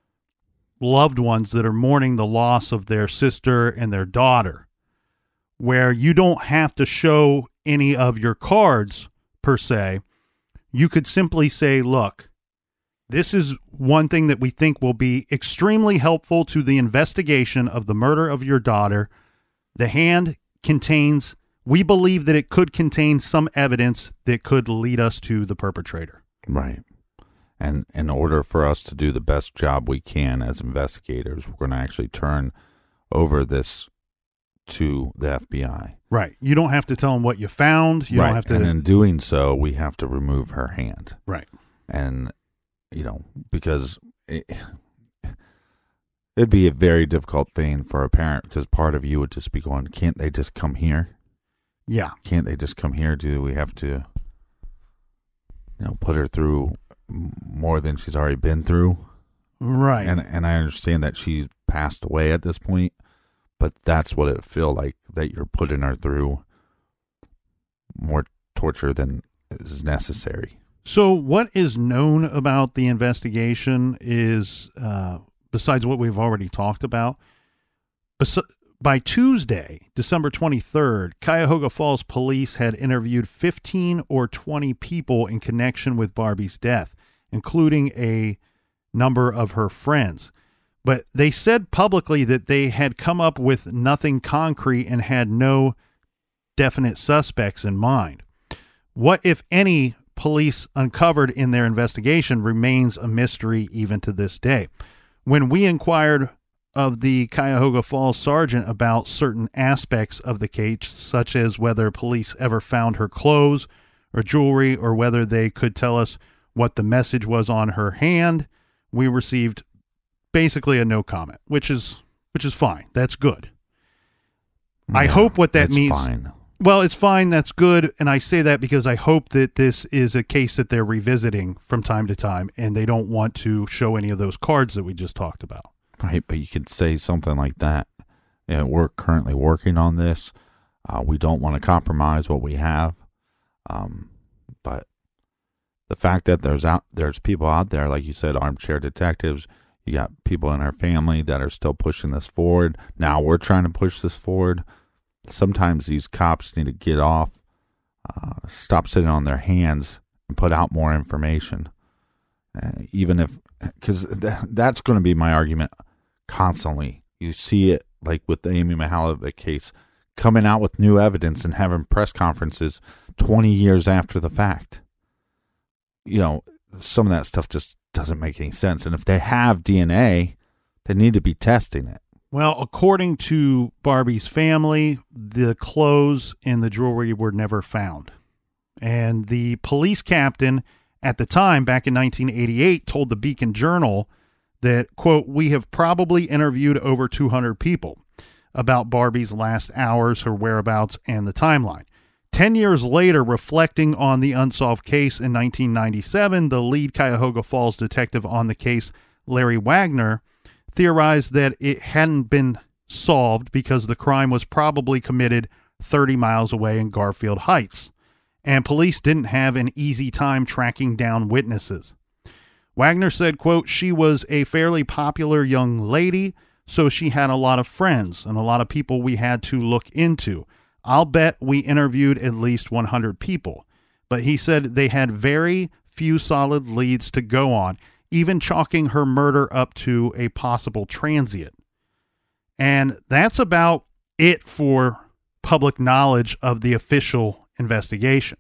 loved ones that are mourning the loss of their sister and their daughter, where you don't have to show any of your cards per se. You could simply say, look, this is one thing that we think will be extremely helpful to the investigation of the murder of your daughter. The hand contains, we believe that it could contain some evidence that could lead us to the perpetrator. Right. And in order for us to do the best job we can as investigators, we're going to actually turn over this to the FBI. Right. You don't have to tell them what you found. You don't have to. And in doing so, we have to remove her hand. Right. And, because it'd be a very difficult thing for a parent, because part of you would just be going, can't they just come here? Yeah. Can't they just come here? Do we have to, put her through more than she's already been through? Right. And I understand that she passed away at this point, but that's what it feel like, that you're putting her through more torture than is necessary. So what is known about the investigation is, besides what we've already talked about, by Tuesday, December 23rd, Cuyahoga Falls police had interviewed 15 or 20 people in connection with Barbie's death, including a number of her friends. But they said publicly that they had come up with nothing concrete and had no definite suspects in mind. What, if any, police uncovered in their investigation remains a mystery even to this day. When we inquired of the Cuyahoga Falls sergeant about certain aspects of the case, such as whether police ever found her clothes or jewelry, or whether they could tell us what the message was on her hand, we received basically a no comment, which is fine. That's good. Yeah, I hope what that means. Fine. Well, it's fine. That's good. And I say that because I hope that this is a case that they're revisiting from time to time, and they don't want to show any of those cards that we just talked about. Right, but you could say something like that. We're currently working on this. We don't want to compromise what we have. But the fact that there's people out there, like you said, armchair detectives, you got people in our family that are still pushing this forward. Now we're trying to push this forward. Sometimes these cops need to get off, stop sitting on their hands, and put out more information. Even if, because that's going to be my argument constantly. You see it like with the Amy Mihaljevic case, coming out with new evidence and having press conferences 20 years after the fact. You know, some of that stuff just doesn't make any sense. And if they have DNA, they need to be testing it. Well, according to Barbie's family, the clothes and the jewelry were never found. And the police captain at the time, back in 1988, told the Beacon Journal that, quote, "We have probably interviewed over 200 people about Barbie's last hours, her whereabouts, and the timeline. 10 years later, reflecting on the unsolved case in 1997, the lead Cuyahoga Falls detective on the case, Larry Wagner, theorized that it hadn't been solved because the crime was probably committed 30 miles away in Garfield Heights, and police didn't have an easy time tracking down witnesses. Wagner said, quote, "She was a fairly popular young lady, so she had a lot of friends and a lot of people we had to look into. I'll bet we interviewed at least 100 people." But he said they had very few solid leads to go on, even chalking her murder up to a possible transient. And that's about it for public knowledge of the official investigation.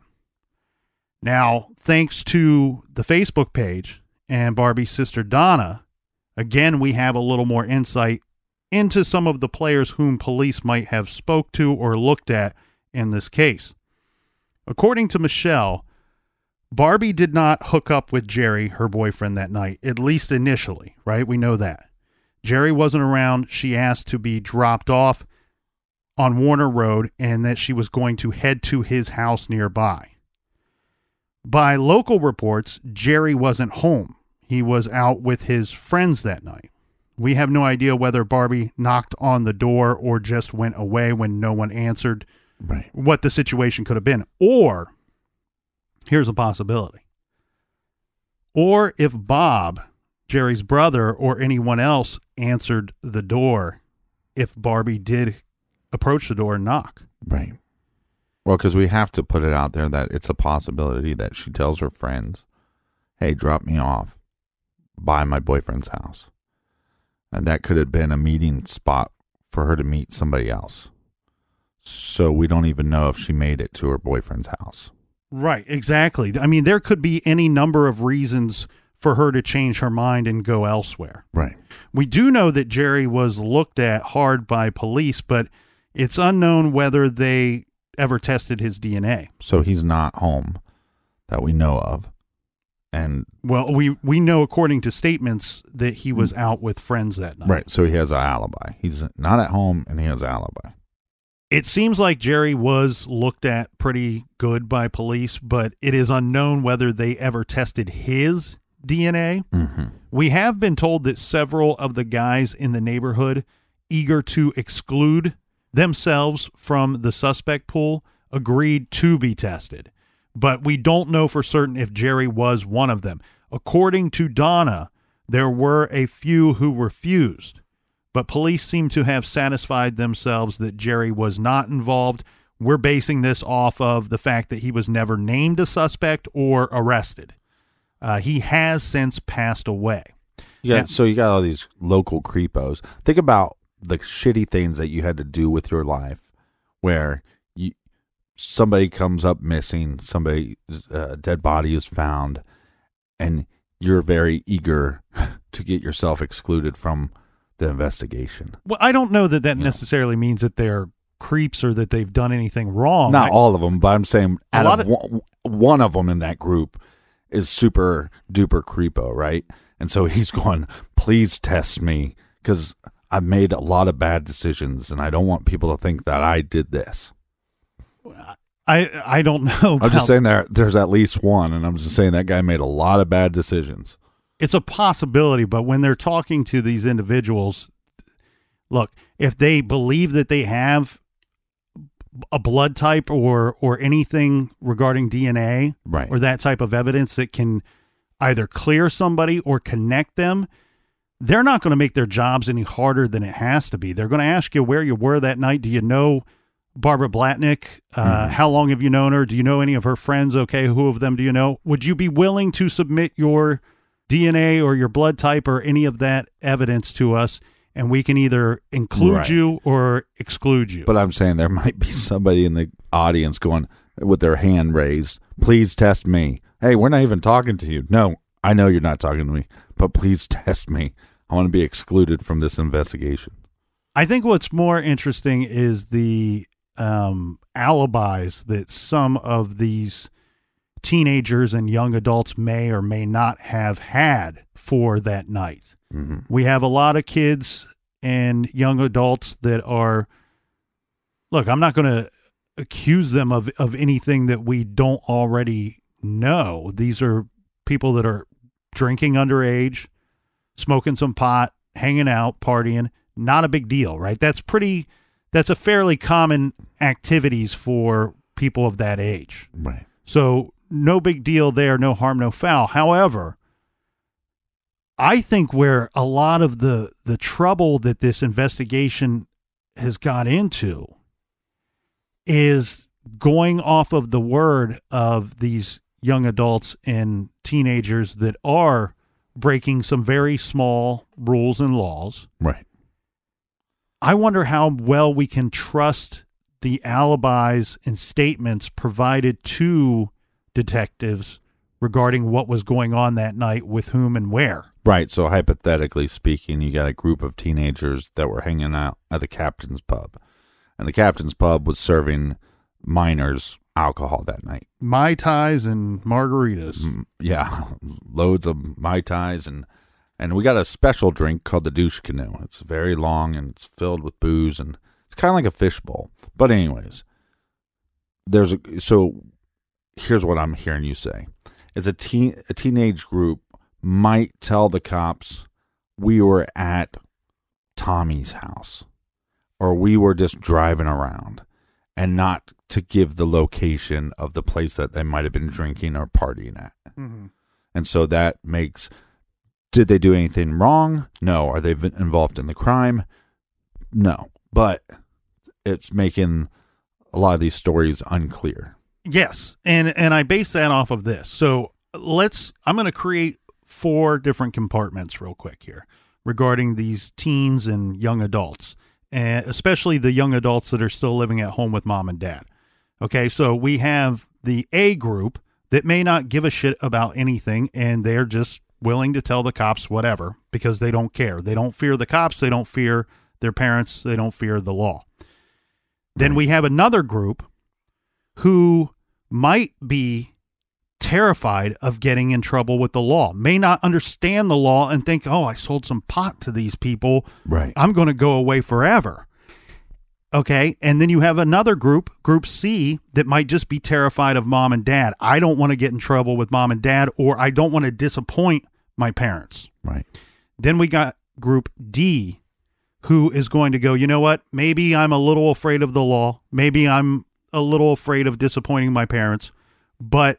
Now, thanks to the Facebook page and Barbie's sister Donna, again, we have a little more insight into some of the players whom police might have spoke to or looked at in this case. According to Michelle, Barbie did not hook up with Jerry, her boyfriend, that night, at least initially, right? We know that. Jerry wasn't around. She asked to be dropped off on Warner Road and that she was going to head to his house nearby. By local reports, Jerry wasn't home. He was out with his friends that night. We have no idea whether Barbie knocked on the door or just went away when no one answered, right, what the situation could have been. Or, here's a possibility. Or if Bob, Jerry's brother, or anyone else answered the door, if Barbie did approach the door and knock. Right. Well, because we have to put it out there that it's a possibility that she tells her friends, "Hey, drop me off by my boyfriend's house." And that could have been a meeting spot for her to meet somebody else. So we don't even know if she made it to her boyfriend's house. Right, exactly. I mean, there could be any number of reasons for her to change her mind and go elsewhere. Right. We do know that Jerry was looked at hard by police, but it's unknown whether they ever tested his DNA. So he's not home that we know of. And well, we know according to statements that he was out with friends that night. Right, so he has an alibi. He's not at home and he has an alibi. It seems like Jerry was looked at pretty good by police, but it is unknown whether they ever tested his DNA. Mm-hmm. We have been told that several of the guys in the neighborhood, eager to exclude themselves from the suspect pool, agreed to be tested. But we don't know for certain if Jerry was one of them. According to Donna, there were a few who refused, but police seem to have satisfied themselves that Jerry was not involved. We're basing this off of the fact that he was never named a suspect or arrested. He has since passed away. Yeah, Now, so you got all these local creepos. Think about the shitty things that you had to do with your life where somebody comes up missing, somebody's dead body is found, and you're very eager to get yourself excluded from the investigation. well, I don't know that necessarily means that they're creeps or that they've done anything wrong. Not all of them, but I'm saying out of one of them in that group is super duper creepo, right? And so he's going, "Please test me because I've made a lot of bad decisions and I don't want people to think that I did this." I don't know. I'm just saying there's at least one, and I'm just saying that guy made a lot of bad decisions. It's a possibility, but when they're talking to these individuals, look, if they believe that they have a blood type or anything regarding DNA Right. or that type of evidence that can either clear somebody or connect them, they're not going to make their jobs any harder than it has to be. They're going to ask you where you were that night. Do you know Barbara Blatnick? How long have you known her? Do you know any of her friends? Okay, who of them do you know? Would you be willing to submit your DNA or your blood type or any of that evidence to us, and we can either include Right. you or exclude you? But I'm saying there might be somebody in the audience going with their hand raised, please test me. Hey, we're not even talking to you. No, I know you're not talking to me, but please test me. I want to be excluded from this investigation. I think what's more interesting is the alibis that some of these teenagers and young adults may or may not have had for that night. Mm-hmm. We have a lot of kids and young adults that are, look, I'm not going to accuse them of anything that we don't already know. These are people that are drinking underage, smoking some pot, hanging out, partying. Not a big deal, right? That's a fairly common activities for people of that age. Right. So no big deal there, no harm, no foul. However, I think where a lot of the trouble that this investigation has got into is going off of the word of these young adults and teenagers that are breaking some very small rules and laws. Right. I wonder how well we can trust the alibis and statements provided to detectives regarding what was going on that night with whom and where. Right. So hypothetically speaking, you got a group of teenagers that were hanging out at the Captain's Pub, and the Captain's Pub was serving minors alcohol that night. Mai Tais and margaritas. Yeah, loads of Mai Tais, and we got a special drink called the douche canoe. It's very long and it's filled with booze, and it's kind of like a fishbowl. But anyways, so here's what I'm hearing you say. It's a teenage group might tell the cops we were at Tommy's house or we were just driving around, and not to give the location of the place that they might have been drinking or partying at. Mm-hmm. And so that makes, did they do anything wrong? No. Are they involved in the crime? No. But it's making a lot of these stories unclear. Yes, and I base that off of this. So I'm going to create 4 different compartments real quick here regarding these teens and young adults, and especially the young adults that are still living at home with mom and dad. Okay, so we have the A group that may not give a shit about anything, and they're just willing to tell the cops whatever because they don't care. They don't fear the cops. They don't fear their parents. They don't fear the law. Then we have another group who might be terrified of getting in trouble with the law, may not understand the law and think, oh, I sold some pot to these people. Right. I'm going to go away forever. Okay. And then you have another group, Group C, that might just be terrified of mom and dad. I don't want to get in trouble with mom and dad, or I don't want to disappoint my parents. Right. Then we got Group D, who is going to go, you know what? Maybe I'm a little afraid of the law. Maybe I'm a little afraid of disappointing my parents, but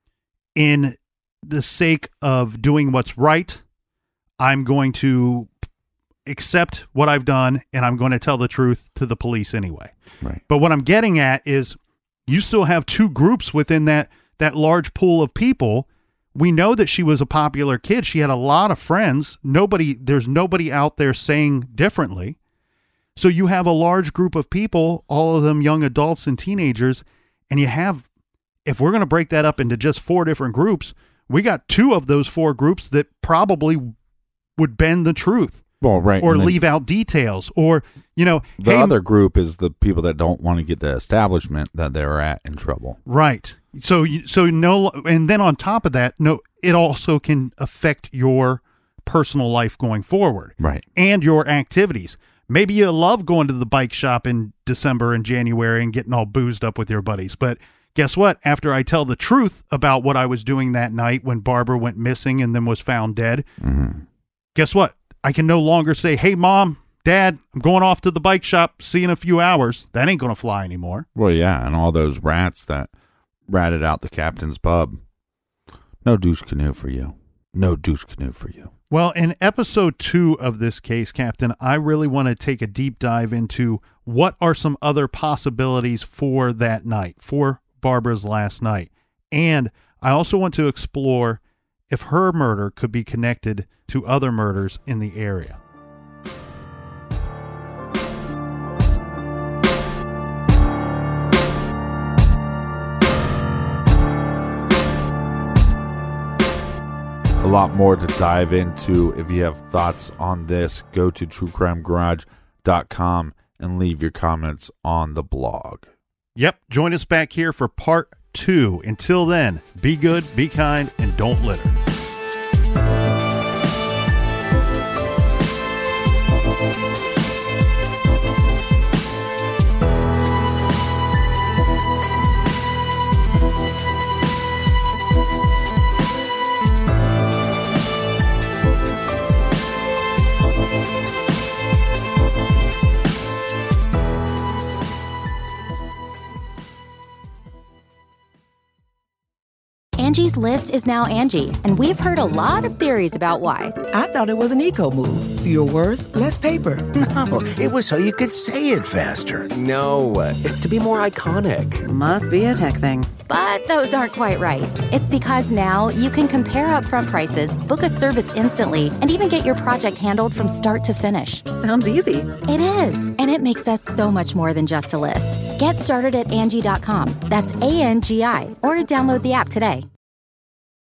in the sake of doing what's right, I'm going to accept what I've done, and I'm going to tell the truth to the police anyway. Right. But what I'm getting at is you still have 2 groups within that large pool of people. We know that she was a popular kid. She had a lot of friends. There's nobody out there saying differently. So you have a large group of people, all of them young adults and teenagers, and you have, if we're going to break that up into just 4 different groups, we got 2 of those 4 groups that probably would bend the truth. Well, right. Or leave out details, or, the other group is the people that don't want to get the establishment that they're at in trouble. Right. So no, and then on top of that, no, it also can affect your personal life going forward. Right. And your activities. Maybe you love going to the bike shop in December and January and getting all boozed up with your buddies. But guess what? After I tell the truth about what I was doing that night when Barbara went missing and then was found dead, guess what? I can no longer say, hey, Mom, Dad, I'm going off to the bike shop. See you in a few hours. That ain't going to fly anymore. Well, yeah, and all those rats that ratted out the captain's pub. No douche canoe for you. No douche canoe for you. Well, in episode 2 of this case, Captain, I really want to take a deep dive into what are some other possibilities for that night, for Barbara's last night. And I also want to explore if her murder could be connected to other murders in the area. A lot more to dive into. If you have thoughts on this, go to truecrimegarage.com and leave your comments on the blog. Yep, join us back here for part 2. Until then, be good, be kind, and don't litter. Angie's List is now Angie, and we've heard a lot of theories about why. I thought it was an eco move. Fewer words, less paper. No, it was so you could say it faster. No, it's to be more iconic. Must be a tech thing. But those aren't quite right. It's because now you can compare upfront prices, book a service instantly, and even get your project handled from start to finish. Sounds easy. It is, and it makes us so much more than just a list. Get started at Angie.com. That's ANGI, or download the app today.